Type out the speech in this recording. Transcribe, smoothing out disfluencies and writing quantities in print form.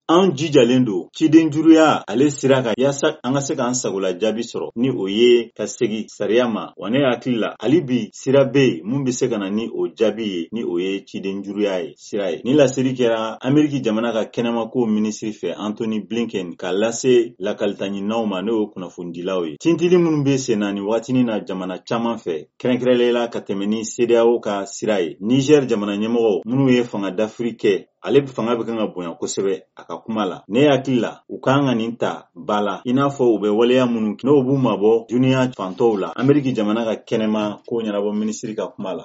an jijalen do ciden juruya ale sira ka yasa an ka se k'an sagola jaabi sɔrɔ ni o ye ka segi sariya ma wa ne hakili la hali bi sira be mun be se ka na ni o jaabi ye ni o ye ciden juruya ye sira ye. Ni laseli kɛra Ameriki jamana ka kɛnɛmako minisiri fɛ Anthony Blinken ka lase lakalitaɲinaw ma n'o ye kunnafonidilaw ye. Tintili minnu be sen na ni waatinin na jamana caman fɛ kɛrɛnkɛrɛnlela ka tɛmɛ ni CEDEAO ka sira ye. Niger jamana ɲɛmɔgɔw minnu ye fanga dafiri kɛ ale fanga bɛ kan ka bonya kosɛbɛ a ka kuma la. Ne hakili la u kan ka nin ta ba la i n'a fɔ u bɛ waleya minnu n'o b'u mabɔ duniya fantɔw la Ameriki jamana ka kɛnɛma ko ɲɛnabɔ minisiri ka kuma la.